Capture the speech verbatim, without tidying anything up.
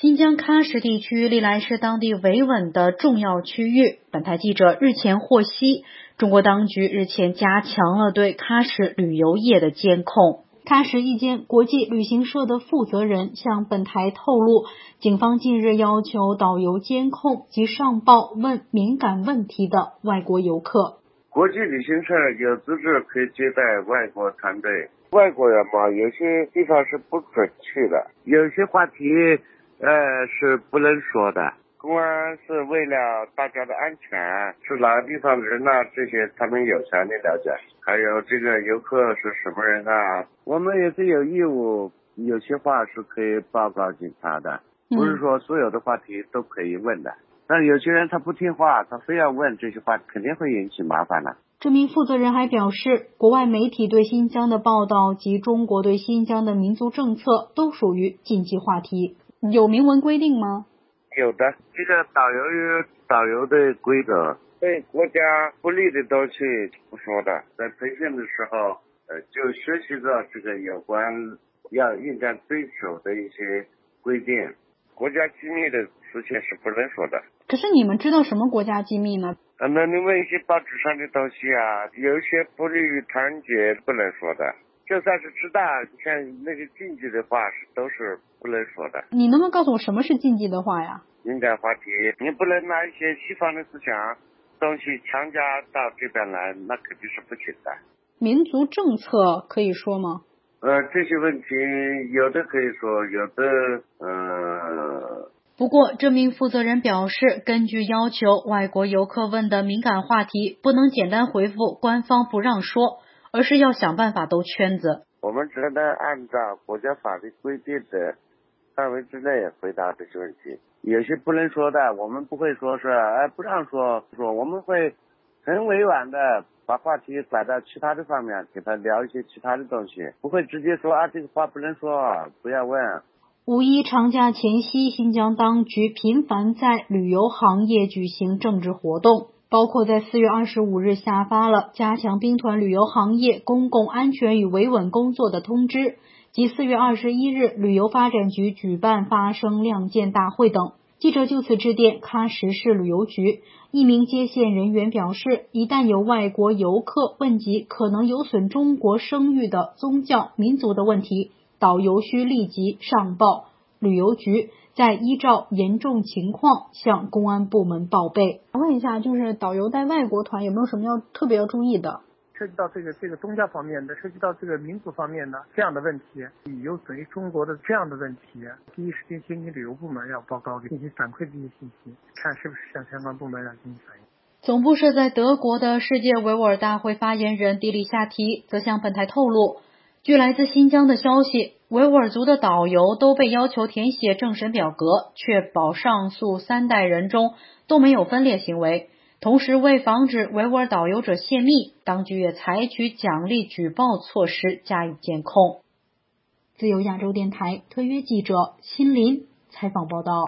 新疆喀什地区历来是当地维稳的重要区域。本台记者日前获悉，中国当局日前加强了对喀什旅游业的监控。喀什一间国际旅行社的负责人向本台透露，警方近日要求导游监控及上报问敏感问题的外国游客。 国际旅行社有资质可以接待外国团队，外国人嘛，有些地方是不准去的，有些话题呃是不能说的。公安是为了大家的安全，是哪个地方的人呐、啊，这些他们有权利了解。还有这个游客是什么人啊，我们也是有义务，有些话是可以报告警察的，不是说所有的话题都可以问的。嗯但有些人他不听话，他非要问这些话，肯定会引起麻烦的。 这名负责人还表示，国外媒体对新疆的报道及中国对新疆的民族政策都属于禁忌话题。有明文规定吗？ 有的，这个导游有导游的规则，对国家不利的东西不说的。在培训的时候，呃，就学习到这个有关要应该遵守的一些规定。国家机密的事情是不能说的。 可是你们知道什么国家机密呢？ 啊，那你问一些报纸上的东西啊，有一些不利于团结不能说的。就算是知道，像那个禁忌的话是都是不能说的。 你能不能告诉我什么是禁忌的话呀？ 敏感话题，你不能拿一些西方的思想东西强加到这边来，那肯定是不行的。 民族政策可以说吗？ 呃，这些问题有的可以说，有的呃。 不过，这名负责人表示，根据要求，外国游客问的敏感话题不能简单回复官方不让说，而是要想办法兜圈子。 我们只能按照国家法律规定的范围之内回答这些问题。有些不能说的，我们不会说是哎不让说，说我们会很委婉的把话题拐到其他的方面，给他聊一些其他的东西，不会直接说啊这个话不能说，不要问。 五一长假前夕，新疆当局频繁在旅游行业举行政治活动，包括在四月二十五日下发了加强兵团旅游行业公共安全与维稳工作的通知，及四月二十一日旅游发展局举办发声亮剑大会等。记者就此致电喀什市旅游局，一名接线人员表示，一旦有外国游客问及可能有损中国声誉的宗教民族的问题，导游需立即上报旅游局，再依照严重情况向公安部门报备。问一下，就是导游带外国团有没有什么要特别要注意的？ 涉及到这个这个宗教方面的，涉及到这个民族方面的这样的问题，有损于中国的这样的问题，第一时间先给旅游部门要报告，进行反馈这些信息，看是不是向相关部门要进行反映。 总部设在德国的世界维吾尔大会发言人迪里夏提则向本台透露，据来自新疆的消息，维吾尔族的导游都被要求填写政审表格，确保上述三代人中都没有分裂行为。同时，为防止维吾尔导游者泄密，当局也采取奖励举报措施加以监控。自由亚洲电台特约记者辛林采访报道。